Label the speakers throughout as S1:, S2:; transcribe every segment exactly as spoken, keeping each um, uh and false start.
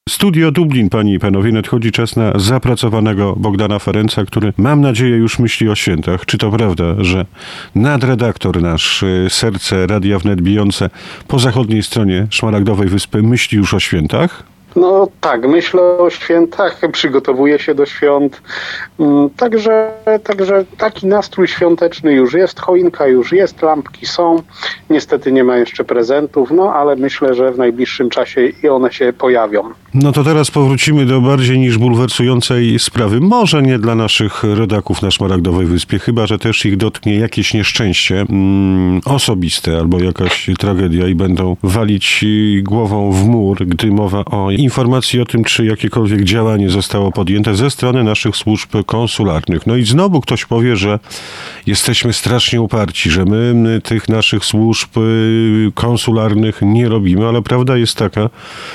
S1: Studio Dublin, panie i panowie, nadchodzi czas na zapracowanego Bogdana Ferenca, który, mam nadzieję, już myśli o świętach. Czy to prawda, że nadredaktor nasz, serce Radia Wnet bijące po zachodniej stronie Szmaragdowej Wyspy, myśli już o świętach?
S2: No tak, myślę o świętach, przygotowuję się do świąt, także, także taki nastrój świąteczny już jest, choinka już jest, lampki są, niestety nie ma jeszcze prezentów, no ale myślę, że w najbliższym czasie i one się pojawią.
S1: No to teraz powrócimy do bardziej niż bulwersującej sprawy, może nie dla naszych rodaków na Szmaragdowej Wyspie, chyba że też ich dotknie jakieś nieszczęście mm, osobiste albo jakaś tragedia i będą walić głową w mur, gdy mowa o informacji o tym, czy jakiekolwiek działanie zostało podjęte ze strony naszych służb konsularnych. No i znowu ktoś powie, że jesteśmy strasznie uparci, że my tych naszych służb konsularnych nie robimy, ale prawda jest taka,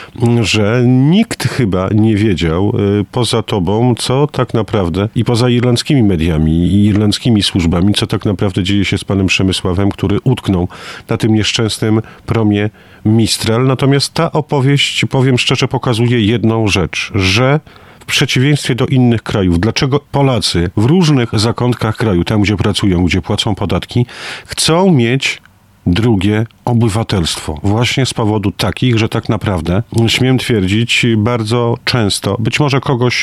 S1: że nikt chyba nie wiedział poza tobą, co tak naprawdę i poza irlandzkimi mediami i irlandzkimi służbami, co tak naprawdę dzieje się z panem Przemysławem, który utknął na tym nieszczęsnym promie Mistral. Natomiast ta opowieść, powiem szczerze, pokazuje jedną rzecz, że w przeciwieństwie do innych krajów, dlaczego Polacy w różnych zakątkach kraju, tam gdzie pracują, gdzie płacą podatki, chcą mieć drugie obywatelstwo. Właśnie z powodu takich, że tak naprawdę, śmiem twierdzić, bardzo często, być może kogoś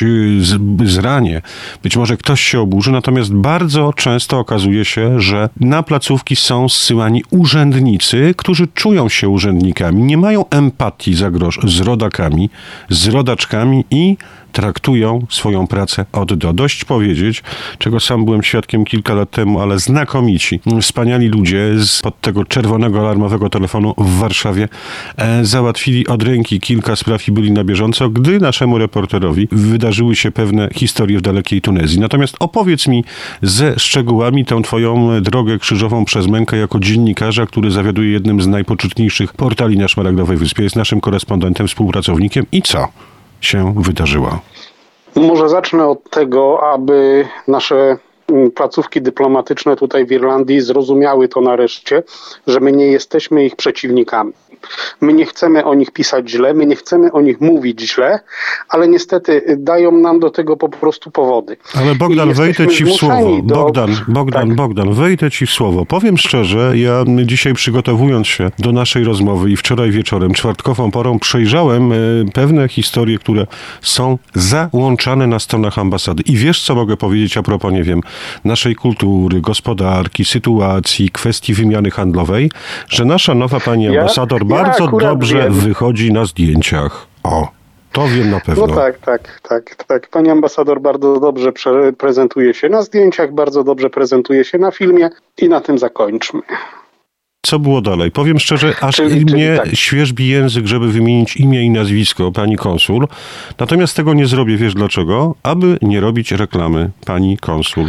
S1: zranię, być może ktoś się oburzy, natomiast bardzo często okazuje się, że na placówki są zsyłani urzędnicy, którzy czują się urzędnikami, nie mają empatii za grosz z rodakami, z rodaczkami i traktują swoją pracę od do. Dość powiedzieć, czego sam byłem świadkiem kilka lat temu, ale znakomici, wspaniali ludzie spod tego czerwonego alarmowego telefonu w Warszawie e, załatwili od ręki kilka spraw i byli na bieżąco, gdy naszemu reporterowi wydarzyły się pewne historie w dalekiej Tunezji. Natomiast opowiedz mi ze szczegółami tę twoją drogę krzyżową przez mękę jako dziennikarza, który zawiaduje jednym z najpoczytniejszych portali na Szmaragdowej Wyspie, jest naszym korespondentem, współpracownikiem i co się wydarzyło?
S2: Może zacznę od tego, aby nasze placówki dyplomatyczne tutaj w Irlandii zrozumiały to nareszcie, że my nie jesteśmy ich przeciwnikami. My nie chcemy o nich pisać źle, my nie chcemy o nich mówić źle, ale niestety dają nam do tego po prostu powody.
S1: Ale Bogdan, wejdę ci w słowo. Do... Bogdan, Bogdan, tak. Bogdan, wejdę ci w słowo. Powiem szczerze, ja dzisiaj przygotowując się do naszej rozmowy i wczoraj wieczorem, czwartkową porą, przejrzałem pewne historie, które są załączane na stronach ambasady. I wiesz, co mogę powiedzieć a propos, nie wiem, naszej kultury, gospodarki, sytuacji, kwestii wymiany handlowej, że nasza nowa pani ambasador ja, bardzo ja dobrze wiem. wychodzi na zdjęciach. O, to wiem na pewno.
S2: No tak, tak, tak, tak. Pani ambasador bardzo dobrze pre- prezentuje się na zdjęciach, bardzo dobrze prezentuje się na filmie i na tym zakończmy.
S1: Co było dalej? Powiem szczerze, aż czyli, mnie czyli tak. świerzbi język, żeby wymienić imię i nazwisko pani konsul. Natomiast tego nie zrobię, wiesz dlaczego? Aby nie robić reklamy pani konsul.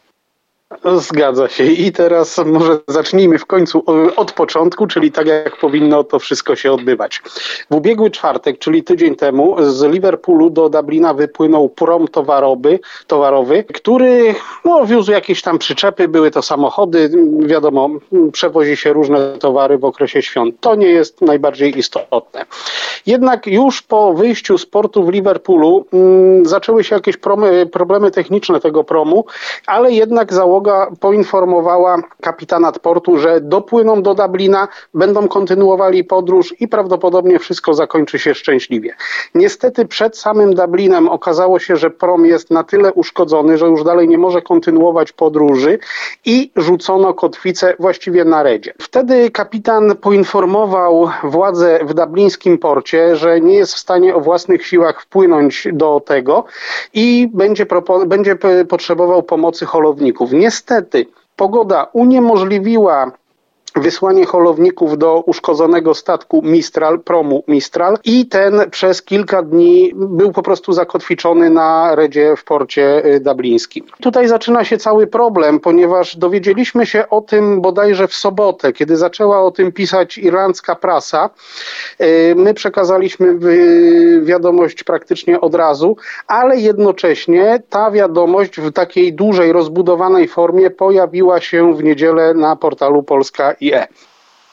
S2: Zgadza się. I teraz może zacznijmy w końcu od początku, czyli tak jak powinno to wszystko się odbywać. W ubiegły czwartek, czyli tydzień temu, z Liverpoolu do Dublina wypłynął prom towarowy, towarowy który no, wiózł jakieś tam przyczepy, były to samochody, wiadomo, przewozi się różne towary w okresie świąt. To nie jest najbardziej istotne. Jednak już po wyjściu z portu w Liverpoolu m, zaczęły się jakieś promy, problemy techniczne tego promu, ale jednak załoga poinformowała kapitanat portu, że dopłyną do Dublina, będą kontynuowali podróż i prawdopodobnie wszystko zakończy się szczęśliwie. Niestety przed samym Dublinem okazało się, że prom jest na tyle uszkodzony, że już dalej nie może kontynuować podróży i rzucono kotwicę właściwie na redzie. Wtedy kapitan poinformował władze w dublińskim porcie, że nie jest w stanie o własnych siłach wpłynąć do tego i będzie, propo- będzie p- potrzebował pomocy holowników. Niestety pogoda uniemożliwiła wysłanie holowników do uszkodzonego statku Mistral, promu Mistral i ten przez kilka dni był po prostu zakotwiczony na redzie w porcie dublińskim. Tutaj zaczyna się cały problem, ponieważ dowiedzieliśmy się o tym bodajże w sobotę, kiedy zaczęła o tym pisać irlandzka prasa. My przekazaliśmy wiadomość praktycznie od razu, ale jednocześnie ta wiadomość w takiej dużej, rozbudowanej formie pojawiła się w niedzielę na portalu Polska kropka i e.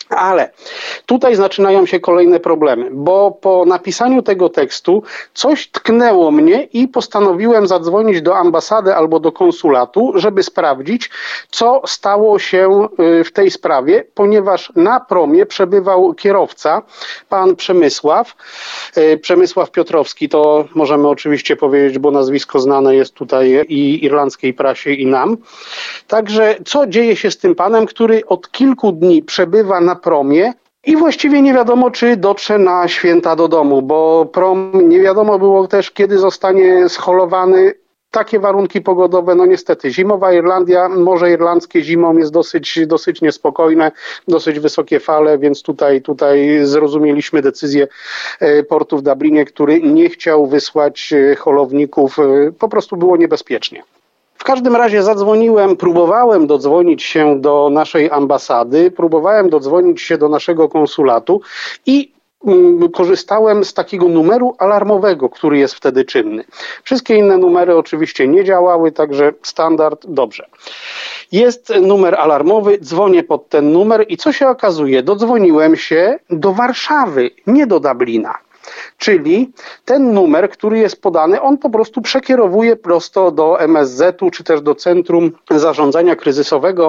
S2: Ale tutaj zaczynają się kolejne problemy, bo po napisaniu tego tekstu coś tknęło mnie i postanowiłem zadzwonić do ambasady albo do konsulatu, żeby sprawdzić, co stało się w tej sprawie, ponieważ na promie przebywał kierowca, pan Przemysław, Przemysław Piotrowski, to możemy oczywiście powiedzieć, bo nazwisko znane jest tutaj i irlandzkiej prasie, i nam. Także co dzieje się z tym panem, który od kilku dni przebywa na promie i właściwie nie wiadomo, czy dotrze na święta do domu, bo prom nie wiadomo było też, kiedy zostanie scholowany. Takie warunki pogodowe, no niestety, zimowa Irlandia, Morze Irlandzkie zimą jest dosyć, dosyć niespokojne, dosyć wysokie fale, więc tutaj, tutaj zrozumieliśmy decyzję portu w Dublinie, który nie chciał wysłać holowników, po prostu było niebezpiecznie. W każdym razie zadzwoniłem, próbowałem dodzwonić się do naszej ambasady, próbowałem dodzwonić się do naszego konsulatu i mm, korzystałem z takiego numeru alarmowego, który jest wtedy czynny. Wszystkie inne numery oczywiście nie działały, także standard, dobrze. Jest numer alarmowy, dzwonię pod ten numer i co się okazuje? Dodzwoniłem się do Warszawy, nie do Dublina. Czyli ten numer, który jest podany, on po prostu przekierowuje prosto do M S Z-u, czy też do Centrum Zarządzania Kryzysowego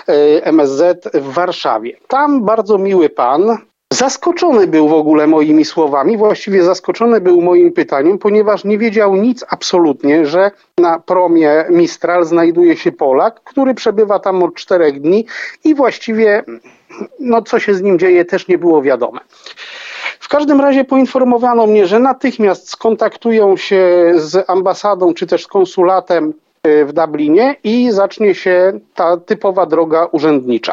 S2: M S Z w Warszawie. Tam bardzo miły pan, zaskoczony był w ogóle moimi słowami, właściwie zaskoczony był moim pytaniem, ponieważ nie wiedział nic absolutnie, że na promie Mistral znajduje się Polak, który przebywa tam od czterech dni i właściwie no, co się z nim dzieje, też nie było wiadome. W każdym razie poinformowano mnie, że natychmiast skontaktują się z ambasadą czy też z konsulatem w Dublinie i zacznie się ta typowa droga urzędnicza.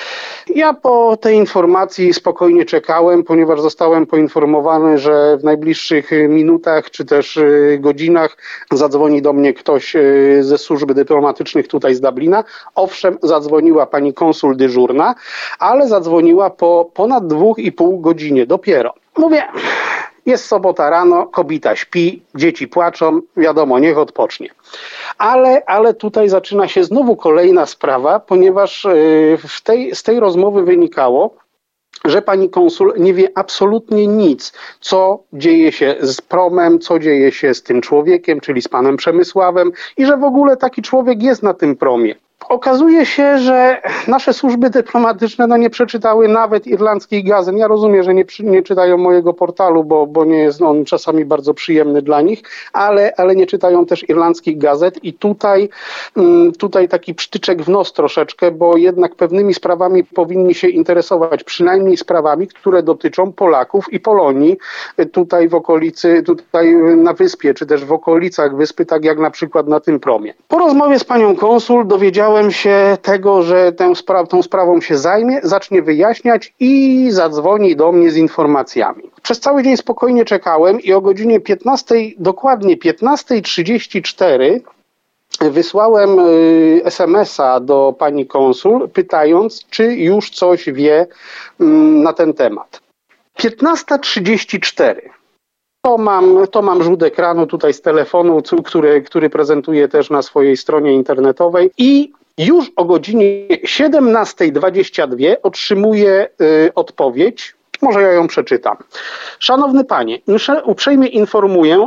S2: Ja po tej informacji spokojnie czekałem, ponieważ zostałem poinformowany, że w najbliższych minutach czy też godzinach zadzwoni do mnie ktoś ze służb dyplomatycznych tutaj z Dublina. Owszem, zadzwoniła pani konsul dyżurna, ale zadzwoniła po ponad dwóch i pół godzinie dopiero. Mówię, jest sobota rano, kobieta śpi, dzieci płaczą, wiadomo, niech odpocznie. Ale, ale tutaj zaczyna się znowu kolejna sprawa, ponieważ w tej, z tej rozmowy wynikało, że pani konsul nie wie absolutnie nic, co dzieje się z promem, co dzieje się z tym człowiekiem, czyli z panem Przemysławem i że w ogóle taki człowiek jest na tym promie. Okazuje się, że nasze służby dyplomatyczne no, nie przeczytały nawet irlandzkich gazet. Ja rozumiem, że nie, nie czytają mojego portalu, bo, bo nie jest on czasami bardzo przyjemny dla nich, ale, ale nie czytają też irlandzkich gazet i tutaj, tutaj taki przytyczek w nos troszeczkę, bo jednak pewnymi sprawami powinni się interesować, przynajmniej sprawami, które dotyczą Polaków i Polonii tutaj w okolicy, tutaj na wyspie, czy też w okolicach wyspy, tak jak na przykład na tym promie. Po rozmowie z panią konsul dowiedziałem się tego, że tę, spra- tą sprawą się zajmie, zacznie wyjaśniać i zadzwoni do mnie z informacjami. Przez cały dzień spokojnie czekałem i o godzinie piętnastej, dokładnie piętnasta trzydzieści cztery wysłałem y, es em es a do pani konsul, pytając, czy już coś wie y, na ten temat. piętnasta trzydzieści cztery. To mam, to mam rzut ekranu tutaj z telefonu, który, który prezentuję też na swojej stronie internetowej i już o godzinie siedemnasta dwadzieścia dwa otrzymuję y, odpowiedź. Może ja ją przeczytam. Szanowny panie, uprzejmie informuję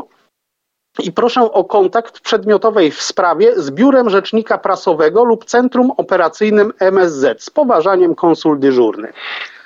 S2: i proszę o kontakt w przedmiotowej w sprawie z Biurem Rzecznika Prasowego lub Centrum Operacyjnym M S Z z poważaniem konsul dyżurny.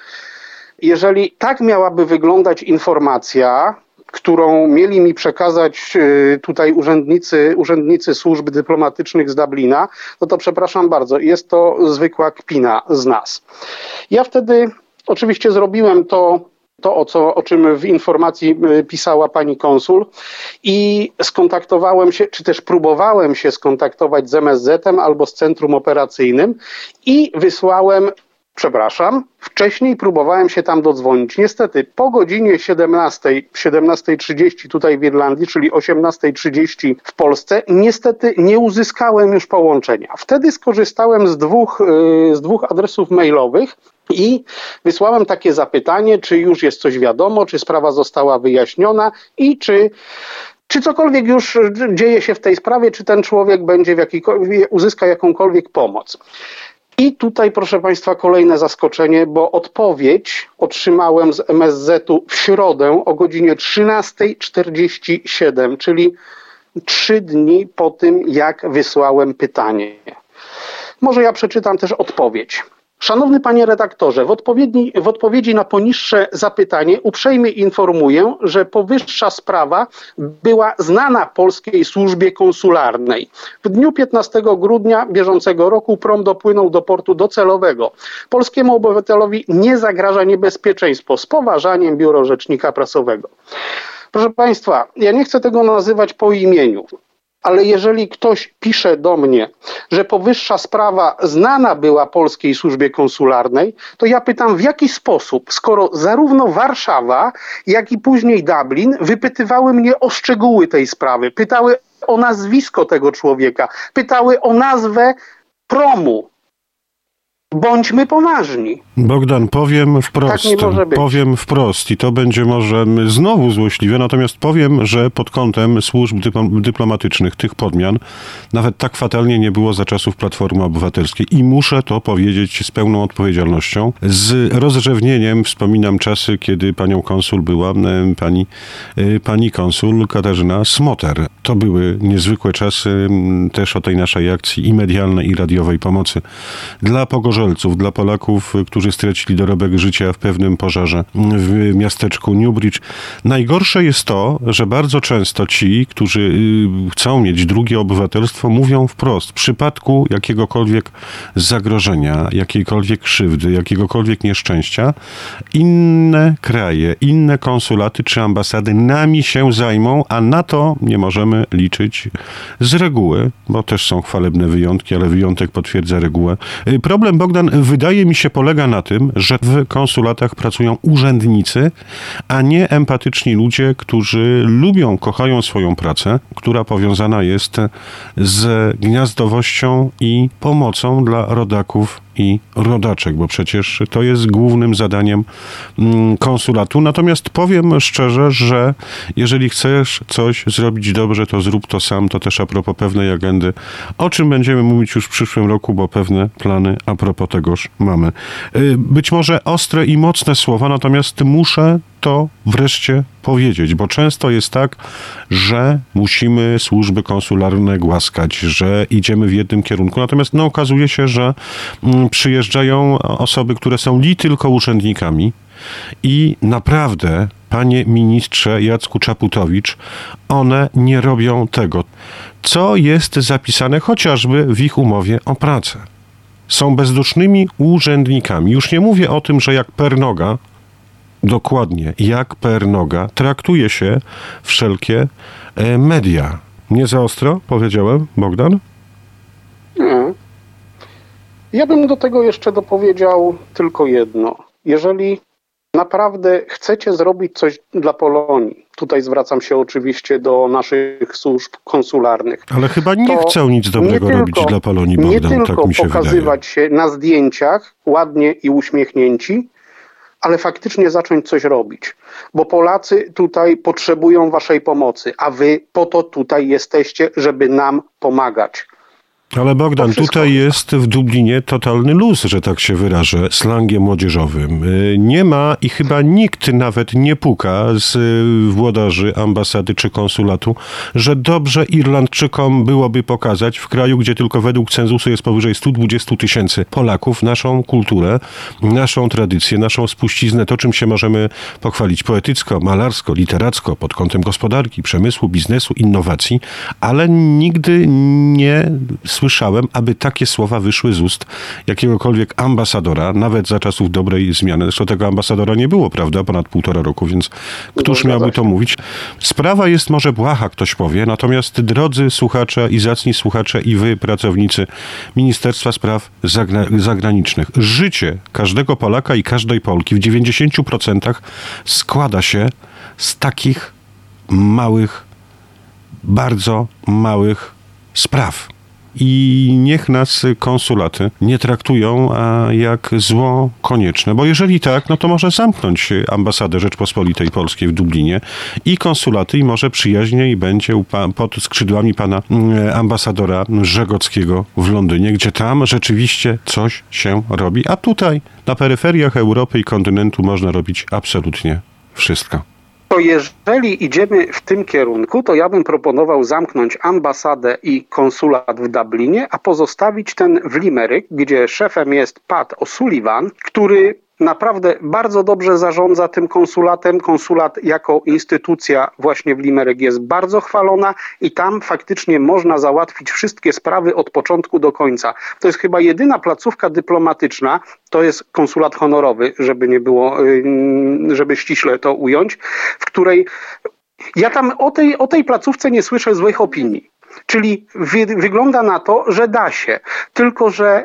S2: Jeżeli tak miałaby wyglądać informacja, którą mieli mi przekazać tutaj urzędnicy, urzędnicy służb dyplomatycznych z Dublina, no to przepraszam bardzo, jest to zwykła kpina z nas. Ja wtedy oczywiście zrobiłem to, to o, co, o czym w informacji pisała pani konsul i skontaktowałem się, czy też próbowałem się skontaktować z M S Z-em albo z centrum operacyjnym i wysłałem, przepraszam, wcześniej próbowałem się tam dodzwonić. Niestety po godzinie siedemnastej, siedemnasta trzydzieści tutaj w Irlandii, czyli osiemnasta trzydzieści w Polsce, niestety nie uzyskałem już połączenia. Wtedy skorzystałem z dwóch, z dwóch adresów mailowych i wysłałem takie zapytanie, czy już jest coś wiadomo, czy sprawa została wyjaśniona i czy Czy cokolwiek już dzieje się w tej sprawie, czy ten człowiek będzie w jakiejkolwiek, uzyska jakąkolwiek pomoc. I tutaj, proszę Państwa, kolejne zaskoczenie, bo odpowiedź otrzymałem z M S Z-u w środę o godzinie trzynasta czterdzieści siedem, czyli trzy dni po tym, jak wysłałem pytanie. Może ja przeczytam też odpowiedź. Szanowny panie redaktorze, w odpowiedzi, w odpowiedzi na poniższe zapytanie uprzejmie informuję, że powyższa sprawa była znana polskiej służbie konsularnej. W dniu piętnastego grudnia bieżącego roku prom dopłynął do portu docelowego. Polskiemu obywatelowi nie zagraża niebezpieczeństwo. Z poważaniem, Biuro Rzecznika Prasowego. Proszę Państwa, ja nie chcę tego nazywać po imieniu. Ale jeżeli ktoś pisze do mnie, że powyższa sprawa znana była polskiej służbie konsularnej, to ja pytam, w jaki sposób, skoro zarówno Warszawa, jak i później Dublin wypytywały mnie o szczegóły tej sprawy, pytały o nazwisko tego człowieka, pytały o nazwę promu. Bądźmy poważni.
S1: Bogdan, powiem wprost,
S2: tak nie może być.
S1: powiem wprost i to będzie może znowu złośliwe, natomiast powiem, że pod kątem służb dyplomatycznych tych podmian nawet tak fatalnie nie było za czasów Platformy Obywatelskiej i muszę to powiedzieć z pełną odpowiedzialnością. Z rozrzewnieniem wspominam czasy, kiedy panią konsul była pani, pani konsul Katarzyna Smoter. To były niezwykłe czasy też o tej naszej akcji i medialnej, i radiowej pomocy dla pogorzelców, dla Polaków, którzy stracili dorobek życia w pewnym pożarze w miasteczku Newbridge. Najgorsze jest to, że bardzo często ci, którzy chcą mieć drugie obywatelstwo, mówią wprost, w przypadku jakiegokolwiek zagrożenia, jakiejkolwiek krzywdy, jakiegokolwiek nieszczęścia, inne kraje, inne konsulaty czy ambasady nami się zajmą, a na to nie możemy liczyć z reguły, bo też są chwalebne wyjątki, ale wyjątek potwierdza regułę. Problem, Bogdan, wydaje mi się polega na tym, że w konsulatach pracują urzędnicy, a nie empatyczni ludzie, którzy lubią, kochają swoją pracę, która powiązana jest z gniazdowością i pomocą dla rodaków i rodaczek, bo przecież to jest głównym zadaniem konsulatu. Natomiast powiem szczerze, że jeżeli chcesz coś zrobić dobrze, to zrób to sam. To też a propos pewnej agendy, o czym będziemy mówić już w przyszłym roku, bo pewne plany a propos tegoż mamy. Być może ostre i mocne słowa, natomiast muszę to wreszcie powiedzieć, bo często jest tak, że musimy służby konsularne głaskać, że idziemy w jednym kierunku, natomiast no, okazuje się, że przyjeżdżają osoby, które są li tylko urzędnikami i naprawdę, panie ministrze Jacku Czaputowicz, one nie robią tego, co jest zapisane chociażby w ich umowie o pracę. Są bezdusznymi urzędnikami. Już nie mówię o tym, że jak pernoga, dokładnie jak pernoga, traktuje się wszelkie media. Nie za ostro powiedziałem, Bogdan?
S2: Nie. Ja bym do tego jeszcze dopowiedział tylko jedno. Jeżeli naprawdę chcecie zrobić coś dla Polonii, tutaj zwracam się oczywiście do naszych służb konsularnych.
S1: Ale chyba nie chcą nic dobrego
S2: tylko,
S1: robić dla Polonii, Bogdan,
S2: nie tylko
S1: tak mi się
S2: pokazywać
S1: wydaje.
S2: się na zdjęciach ładnie i uśmiechnięci, ale faktycznie zacząć coś robić. Bo Polacy tutaj potrzebują waszej pomocy, a wy po to tutaj jesteście, żeby nam pomagać.
S1: Ale Bogdan, tutaj jest w Dublinie totalny luz, że tak się wyrażę, slangiem młodzieżowym. Nie ma i chyba nikt nawet nie puka z włodarzy ambasady czy konsulatu, że dobrze Irlandczykom byłoby pokazać w kraju, gdzie tylko według cenzusu jest powyżej sto dwadzieścia tysięcy Polaków, naszą kulturę, naszą tradycję, naszą spuściznę, to czym się możemy pochwalić poetycko, malarsko, literacko, pod kątem gospodarki, przemysłu, biznesu, innowacji, ale nigdy nie słyszałem, aby takie słowa wyszły z ust jakiegokolwiek ambasadora, nawet za czasów dobrej zmiany. Zresztą tego ambasadora nie było, prawda, ponad półtora roku, więc któż miałby to mówić? Sprawa jest może błaha, ktoś powie, natomiast drodzy słuchacze i zacni słuchacze i wy, pracownicy Ministerstwa Spraw Zagra- Zagranicznych, życie każdego Polaka i każdej Polki w dziewięćdziesięciu procentach składa się z takich małych, bardzo małych spraw. i niech nas konsulaty nie traktują jak zło konieczne, bo jeżeli tak, no to może zamknąć ambasadę Rzeczpospolitej Polskiej w Dublinie i konsulaty i może przyjaźnie i będzie pod skrzydłami pana ambasadora Żegockiego w Londynie, gdzie tam rzeczywiście coś się robi, a tutaj na peryferiach Europy i kontynentu można robić absolutnie wszystko.
S2: To jeżeli idziemy w tym kierunku, to ja bym proponował zamknąć ambasadę i konsulat w Dublinie, a pozostawić ten w Limerick, gdzie szefem jest Pat O'Sullivan, który naprawdę bardzo dobrze zarządza tym konsulatem. Konsulat jako instytucja właśnie w Limerick jest bardzo chwalona i tam faktycznie można załatwić wszystkie sprawy od początku do końca. To jest chyba jedyna placówka dyplomatyczna, to jest konsulat honorowy, żeby nie było, żeby ściśle to ująć, w której ja tam o tej, o tej placówce nie słyszę złych opinii. Czyli wy, wygląda na to, że da się, tylko że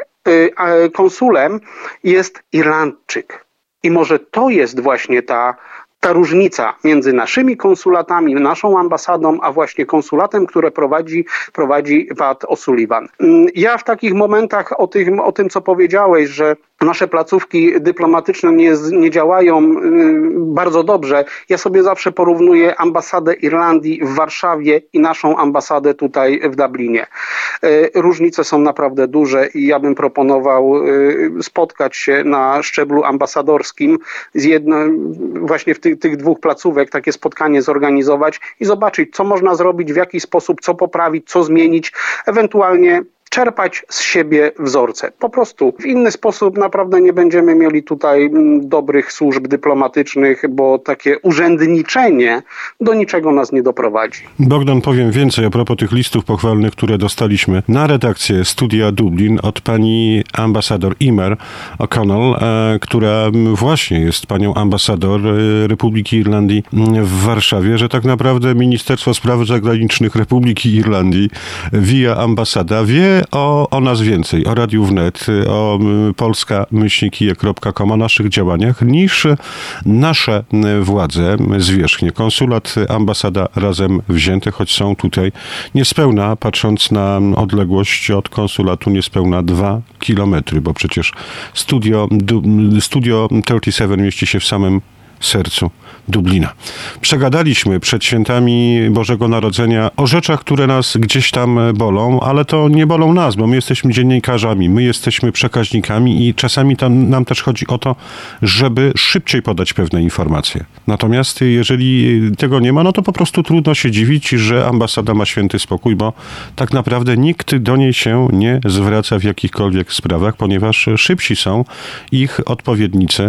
S2: konsulem jest Irlandczyk. I może to jest właśnie ta, ta różnica między naszymi konsulatami, naszą ambasadą, a właśnie konsulatem, które prowadzi, prowadzi Pat O'Sullivan. Ja w takich momentach o tym, o tym, co powiedziałeś, że nasze placówki dyplomatyczne nie, nie działają y, bardzo dobrze. Ja sobie zawsze porównuję ambasadę Irlandii w Warszawie i naszą ambasadę tutaj w Dublinie. Y, różnice są naprawdę duże i ja bym proponował y, spotkać się na szczeblu ambasadorskim z jedno, właśnie w ty, tych dwóch placówek, takie spotkanie zorganizować i zobaczyć, co można zrobić, w jaki sposób, co poprawić, co zmienić, ewentualnie czerpać z siebie wzorce. Po prostu w inny sposób naprawdę nie będziemy mieli tutaj dobrych służb dyplomatycznych, bo takie urzędniczenie do niczego nas nie doprowadzi.
S1: Bogdan, powiem więcej a propos tych listów pochwalnych, które dostaliśmy na redakcję Studia Dublin od pani ambasador Emer O'Connell, e, która właśnie jest panią ambasador Republiki Irlandii w Warszawie, że tak naprawdę Ministerstwo Spraw Zagranicznych Republiki Irlandii via ambasada wie O, o nas więcej, o Radiu Wnet, o polska myślnik kije kropka com, o naszych działaniach, niż nasze władze zwierzchnie. Konsulat, ambasada razem wzięte, choć są tutaj niespełna, patrząc na odległość od konsulatu, niespełna dwa kilometry, bo przecież studio, studio trzydzieści siedem mieści się w samym sercu Dublina. Przegadaliśmy przed świętami Bożego Narodzenia o rzeczach, które nas gdzieś tam bolą, ale to nie bolą nas, bo my jesteśmy dziennikarzami, my jesteśmy przekaźnikami i czasami tam nam też chodzi o to, żeby szybciej podać pewne informacje. Natomiast jeżeli tego nie ma, no to po prostu trudno się dziwić, że ambasada ma święty spokój, bo tak naprawdę nikt do niej się nie zwraca w jakichkolwiek sprawach, ponieważ szybsi są ich odpowiednicy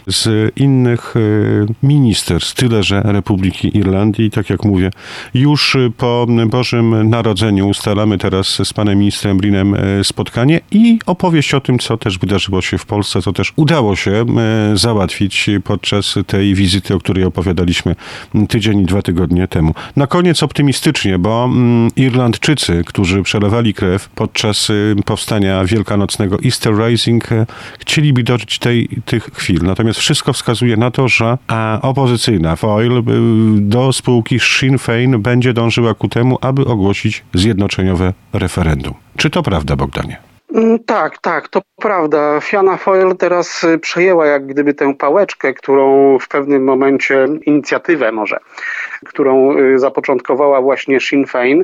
S1: z innych ministerstw, tyle że Republiki Irlandii. I tak jak mówię, już po Bożym Narodzeniu ustalamy teraz z panem ministrem Brinem spotkanie i opowieść o tym, co też wydarzyło się w Polsce, co też udało się załatwić podczas tej wizyty, o której opowiadaliśmy tydzień i dwa tygodnie temu. Na koniec optymistycznie, bo Irlandczycy, którzy przelewali krew podczas powstania wielkanocnego Easter Rising, chcieliby dożyć tej, tych chwil. Natomiast wszystko wskazuje na to, że a opozycyjna Foyle do spółki Sinn Féin będzie dążyła ku temu, aby ogłosić zjednoczeniowe referendum. Czy to prawda, Bogdanie?
S2: Tak, tak, to prawda. Fianna Fáil teraz przejęła jak gdyby tę pałeczkę, którą w pewnym momencie, inicjatywę może, którą zapoczątkowała właśnie Sinn Féin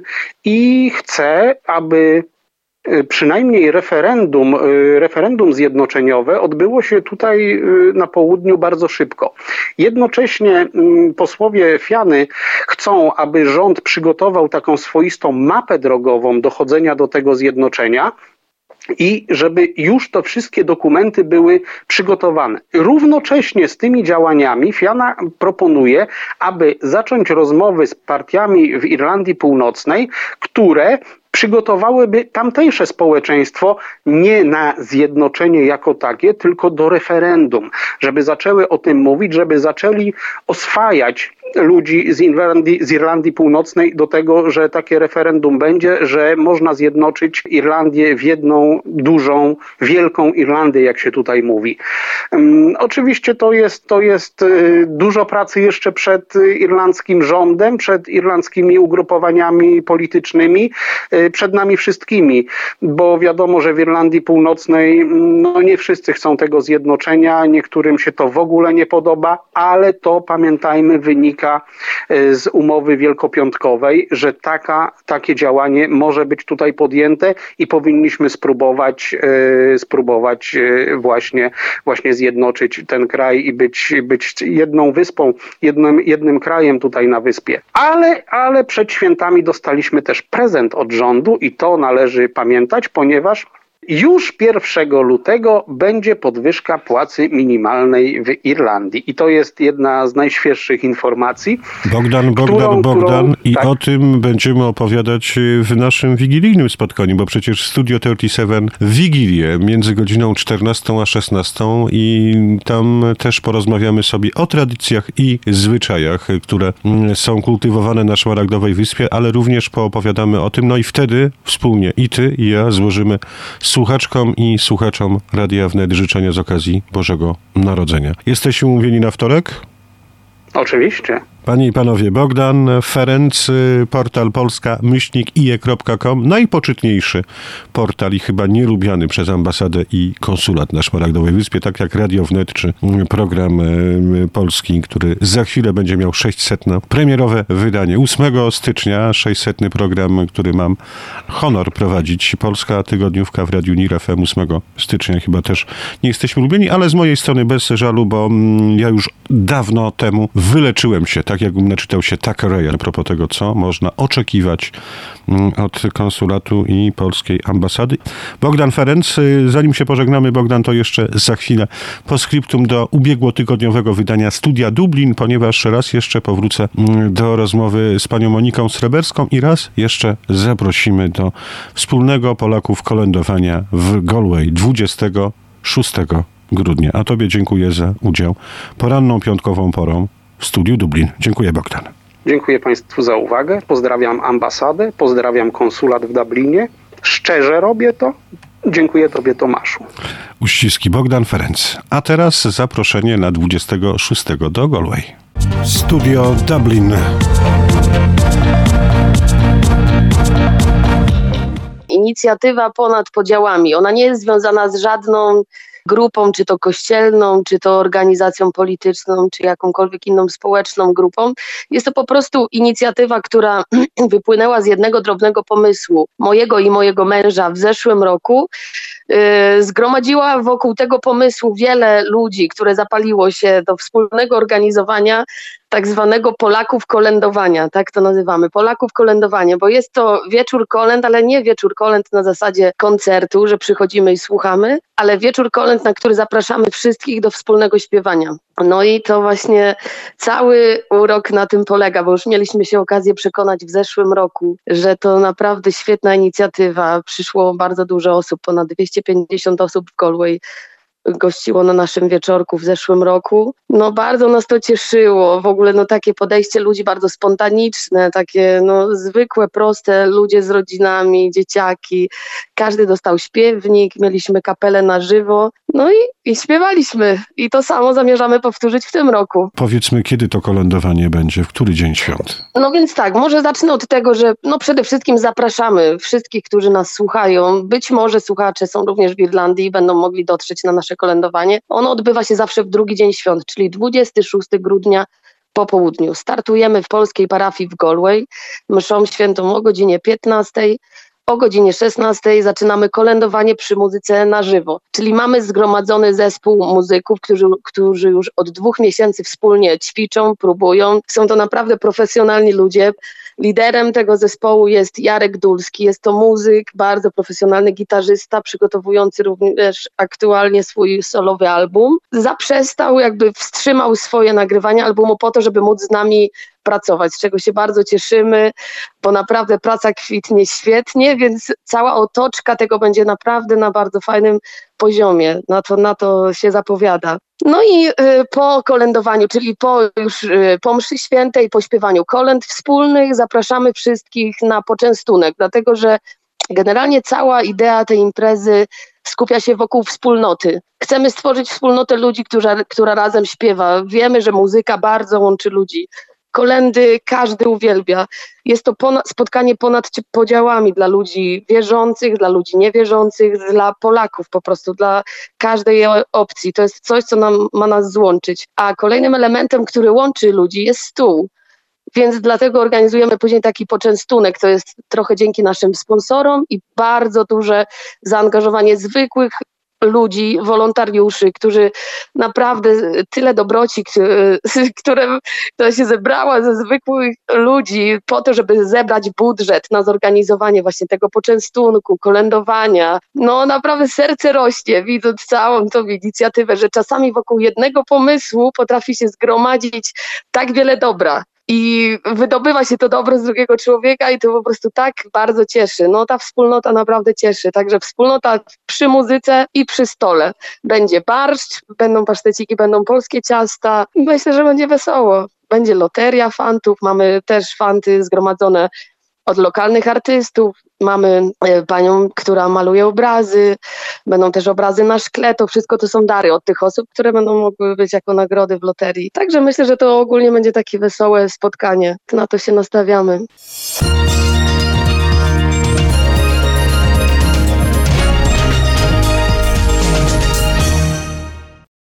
S2: i chce, aby przynajmniej referendum, referendum zjednoczeniowe odbyło się tutaj na południu bardzo szybko. Jednocześnie posłowie Fiany chcą, aby rząd przygotował taką swoistą mapę drogową dochodzenia do tego zjednoczenia i żeby już to wszystkie dokumenty były przygotowane. Równocześnie z tymi działaniami Fianna proponuje, aby zacząć rozmowy z partiami w Irlandii Północnej, które przygotowałyby tamtejsze społeczeństwo nie na zjednoczenie jako takie, tylko do referendum, żeby zaczęły o tym mówić, żeby zaczęli oswajać ludzi z Irlandii, z Irlandii Północnej do tego, że takie referendum będzie, że można zjednoczyć Irlandię w jedną dużą, wielką Irlandię, jak się tutaj mówi. Um, oczywiście to jest, to jest y, dużo pracy jeszcze przed irlandzkim rządem, przed irlandzkimi ugrupowaniami politycznymi, y, przed nami wszystkimi, bo wiadomo, że w Irlandii Północnej no nie wszyscy chcą tego zjednoczenia, niektórym się to w ogóle nie podoba, ale to pamiętajmy wynika z umowy wielkopiątkowej, że taka, takie działanie może być tutaj podjęte i powinniśmy spróbować, e, spróbować e, właśnie, właśnie zjednoczyć ten kraj i być, być jedną wyspą, jednym, jednym krajem tutaj na wyspie. Ale, ale przed świętami dostaliśmy też prezent od rządu i to należy pamiętać, ponieważ już pierwszego lutego będzie podwyżka płacy minimalnej w Irlandii. I to jest jedna z najświeższych informacji.
S1: Bogdan, Bogdan,
S2: którą,
S1: Bogdan.
S2: którą,
S1: I
S2: tak.
S1: o tym będziemy opowiadać w naszym wigilijnym spotkaniu, bo przecież Studio trzydzieści siedem w Wigilię między godziną czternastą a szesnastą i tam też porozmawiamy sobie o tradycjach i zwyczajach, które są kultywowane na Szmaragdowej Wyspie, ale również poopowiadamy o tym, no i wtedy wspólnie i ty, i ja złożymy słuchaczkom i słuchaczom Radia Wnet życzenia z okazji Bożego Narodzenia. Jesteśmy umówieni na wtorek?
S2: Oczywiście.
S1: Panie i panowie, Bogdan Ferenc, portal polska myślnik i e kropka com, najpoczytniejszy portal i chyba nielubiany przez ambasadę i konsulat na Szmaragdowej Wyspie, tak jak Radio Wnet czy program polski, który za chwilę będzie miał sześćsetne premierowe wydanie. ósmego stycznia sześćsetny program, który mam honor prowadzić. Polska tygodniówka w Radiu N I R F M ósmego stycznia chyba też nie jesteśmy lubieni, ale z mojej strony bez żalu, bo ja już dawno temu wyleczyłem się, tak jakbym naczytał się Thackeraya a propos tego, co można oczekiwać od konsulatu i polskiej ambasady. Bogdan Ferenc, zanim się pożegnamy, Bogdan, to jeszcze za chwilę postscriptum do ubiegłotygodniowego wydania Studia Dublin, ponieważ raz jeszcze powrócę do rozmowy z panią Moniką Sreberską i raz jeszcze zaprosimy do wspólnego Polaków kolędowania w Galway dwudziestego szóstego grudnia. A tobie dziękuję za udział poranną piątkową porą w Studiu Dublin. Dziękuję, Bogdan.
S2: Dziękuję państwu za uwagę. Pozdrawiam ambasadę, pozdrawiam konsulat w Dublinie. Szczerze robię to. Dziękuję tobie, Tomaszu.
S1: Uściski, Bogdan Ferenc. A teraz zaproszenie na dwudziestego szóstego do Galway. Studio Dublin.
S3: Inicjatywa ponad podziałami. Ona nie jest związana z żadną grupą, czy to kościelną, czy to organizacją polityczną, czy jakąkolwiek inną społeczną grupą. Jest to po prostu inicjatywa, która wypłynęła z jednego drobnego pomysłu mojego i mojego męża w zeszłym roku. Yy, zgromadziła wokół tego pomysłu wiele ludzi, które zapaliło się do wspólnego organizowania tak zwanego Polaków kolędowania, tak to nazywamy, Polaków kolędowania, bo jest to wieczór kolęd, ale nie wieczór kolęd na zasadzie koncertu, że przychodzimy i słuchamy, ale wieczór kolęd, na który zapraszamy wszystkich do wspólnego śpiewania. No i to właśnie cały urok na tym polega, bo już mieliśmy się okazję przekonać w zeszłym roku, że to naprawdę świetna inicjatywa. Przyszło bardzo dużo osób, ponad dwieście pięćdziesiąt osób w Galway gościło na naszym wieczorku w zeszłym roku. No bardzo nas to cieszyło, w ogóle no takie podejście ludzi bardzo spontaniczne, takie no zwykłe, proste, ludzie z rodzinami, dzieciaki. Każdy dostał śpiewnik, mieliśmy kapelę na żywo, no i, i śpiewaliśmy. I to samo zamierzamy powtórzyć w tym roku.
S1: Powiedzmy, kiedy to kolędowanie będzie, w który dzień świąt?
S3: No więc tak, może zacznę od tego, że no przede wszystkim zapraszamy wszystkich, którzy nas słuchają. Być może słuchacze są również w Irlandii i będą mogli dotrzeć na nasze kolędowanie. Ono odbywa się zawsze w drugi dzień świąt, czyli dwudziestego szóstego grudnia po południu. Startujemy w polskiej parafii w Galway, mszą świętą o godzinie piętnastej. O godzinie szesnastej zaczynamy kolędowanie przy muzyce na żywo, czyli mamy zgromadzony zespół muzyków, którzy, którzy już od dwóch miesięcy wspólnie ćwiczą, próbują. Są to naprawdę profesjonalni ludzie. Liderem tego zespołu jest Jarek Dulski, jest to muzyk, bardzo profesjonalny gitarzysta, przygotowujący również aktualnie swój solowy album. Zaprzestał, jakby wstrzymał swoje nagrywanie albumu po to, żeby móc z nami pracować, z czego się bardzo cieszymy, bo naprawdę praca kwitnie świetnie, więc cała otoczka tego będzie naprawdę na bardzo fajnym poziomie. Na to, na to się zapowiada. No i y, po kolędowaniu, czyli po już y, po mszy świętej, po śpiewaniu kolęd wspólnych zapraszamy wszystkich na poczęstunek, dlatego że generalnie cała idea tej imprezy skupia się wokół wspólnoty. Chcemy stworzyć wspólnotę ludzi, która, która razem śpiewa. Wiemy, że muzyka bardzo łączy ludzi. Kolędy każdy uwielbia. Jest to ponad, spotkanie ponad podziałami dla ludzi wierzących, dla ludzi niewierzących, dla Polaków po prostu, dla każdej opcji. To jest coś, co nam, ma nas złączyć. A kolejnym elementem, który łączy ludzi, jest stół. Więc dlatego organizujemy później taki poczęstunek. To jest trochę dzięki naszym sponsorom i bardzo duże zaangażowanie zwykłych ludzi, wolontariuszy, którzy naprawdę tyle dobroci, które, która się zebrała ze zwykłych ludzi po to, żeby zebrać budżet na zorganizowanie właśnie tego poczęstunku, kolędowania. No naprawdę serce rośnie, widząc całą tą inicjatywę, że czasami wokół jednego pomysłu potrafi się zgromadzić tak wiele dobra. I wydobywa się to dobro z drugiego człowieka i to po prostu tak bardzo cieszy. No ta wspólnota naprawdę cieszy. Także wspólnota przy muzyce i przy stole. Będzie barszcz, będą paszteciki, będą polskie ciasta. Myślę, że będzie wesoło. Będzie loteria fantów, mamy też fanty zgromadzone od lokalnych artystów. Mamy panią, która maluje obrazy, będą też obrazy na szkle, to wszystko to są dary od tych osób, które będą mogły być jako nagrody w loterii. Także myślę, że to ogólnie będzie takie wesołe spotkanie. Na to się nastawiamy.